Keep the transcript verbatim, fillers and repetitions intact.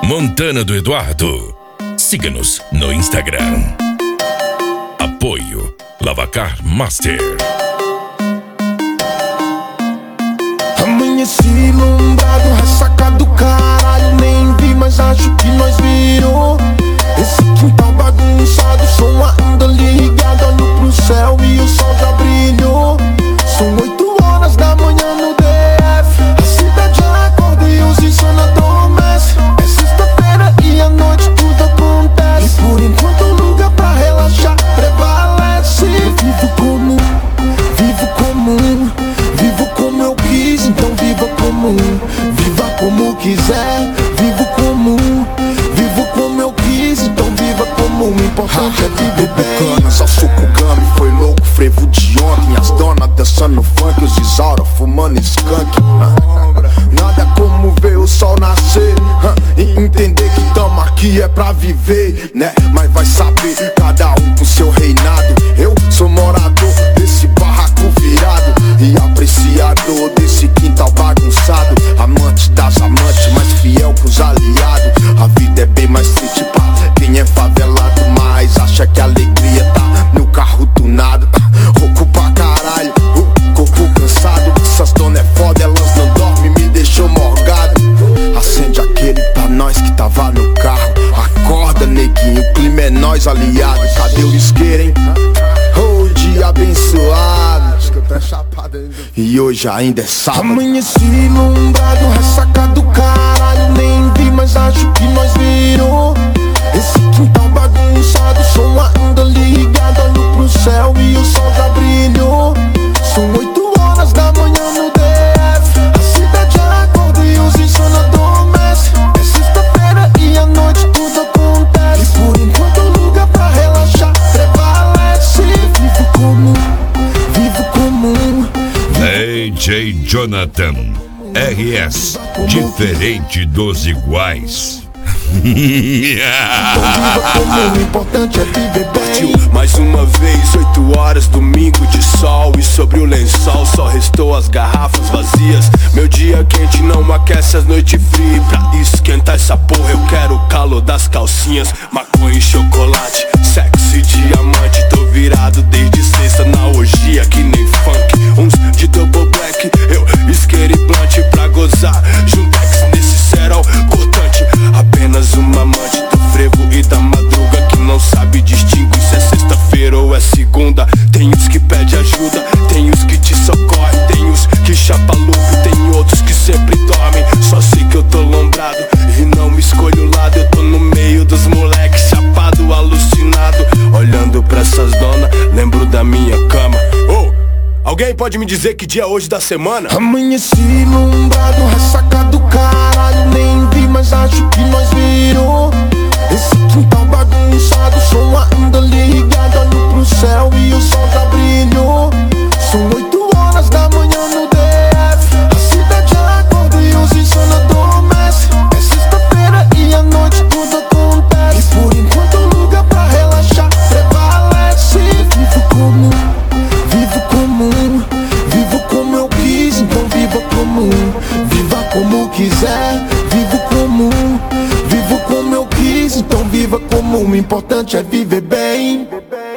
Montana do Eduardo. Siga-nos no Instagram. Apoio Lavacar Master. Amanheci ilumbrado, ressaca do caralho. Nem vi, mas acho que nós virou. Esse quintal bagunçado, som ainda ligado. Olho pro céu e o sol já brilhou. São oito horas da manhã no D F. A cidade acorda e os insano adormecem. É sexta-feira e à noite tudo acontece. E por enquanto o lugar pra relaxar prevalece. Eu vivo comum, vivo comum, vivo como eu quis, então viva comum. Viva como quiser, vivo comum, vivo como eu quis, então viva comum. O importante é viver bem. Canas, ao suco gami, foi louco, frevo de ontem. As donas dançando funk, os Isaura fumando skunk. Nada como ver o sol nascer e entender que tamo aqui é pra viver, né? Mas vai saber, cada um com seu reinado. Eu sou morador desse barraco virado e apreciador desse quintal bagunçado. Amante das amantes, mais fiel que os aliados. A vida é bem mais triste pra quem é favelado, mas acha que a alegria tá no carro tunado. Rouco pra caralho, o corpo cansado. Essas donas é foda, elas não dormem, me deixou morgado. Acende aquele pra nós que tava no carro. Acorda, neguinho, o clima é nós aliado. Cadê o isqueiro, hein? Oh, dia abençoado. E hoje ainda é sábado. Amanheci ilumbrado, ressaca do caralho. Nem vi, mas acho que nós virou. Esse quintal bagunçado, som ainda ligado. Olho pro céu e o sol já brilhou. São oito horas da manhã no D F. A cidade acorda e os insano adormecem. É sexta-feira e à noite tudo acontece. E por enquanto o lugar pra relaxar prevalece. Vivo comum, vivo comum. D J Jonathan R S, diferente dos iguais. Então viva comum, o importante é viver bem. Mais uma vez, oito horas, domingo de sol. E sobre o lençol só restou as garrafas vazias. Meu dia quente não aquece as noites frias. Pra esquentar essa porra eu quero o calor das calcinhas. Maconha e chocolate, sexo e diamante. Tô virado desde sexta na orgia que nem funk. Uns de double black, eu isqueiro e blunt pra gozar. Juntex nesse cerol cortante. Apenas uma amante do frevo e da madruga que não sabe distinguir se é sexta-feira ou é segunda. Tem os que pede ajuda, tem os que te socorrem, tem os que chapa lupo, tem outros que sempre dormem. Só sei que eu tô lombrado e não me escolho o lado. Eu tô no meio dos moleques, chapado, alucinado. Olhando pra essas donas, lembro da minha cama. Oh, alguém pode me dizer que dia é hoje da semana? Amanheci ilumbrado, ressaca do caralho. Nem vi, mas acho que nós virou. Esse quintal bagunçado, som ainda ligado. Olho pro céu e o sol já brilhou. São oito horas da manhã no D F. A cidade acorda e os insano adormecem. É sexta-feira e à noite tudo acontece. E por enquanto o lugar pra relaxar prevalece. Vivo comum, vivo comum, vivo como eu quis, então viva comum. Viva como quiser, vivo comum, vivo como eu quis, então viva comum. O importante é viver bem.